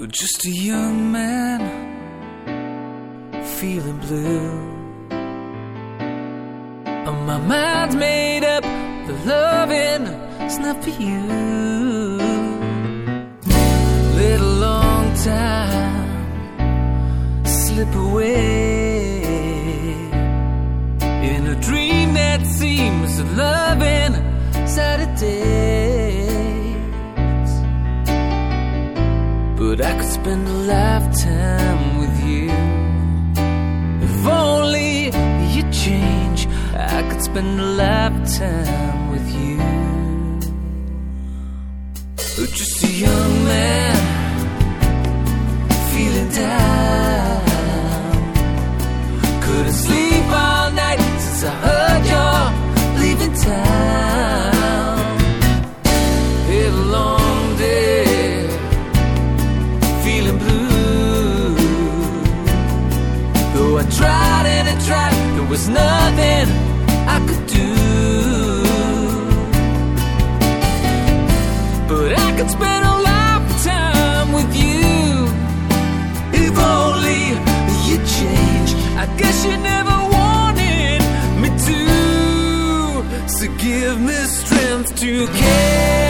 Just a young man feeling blue, and my mind's made up that loving is not for you. Let a long time slip away in a dream that seems to loving Saturdays, but I could spend a lifetime with you. If only you change, I could spend a lifetime with you. Just a young man feeling down, couldn't sleep all night since I heard you're leaving town. Had a long day, feeling blue. Though I tried and I tried, there was nothing I could do. But I could spend a lifetime with you. If only you change, I guess you never wanted me to. So give me strength to care.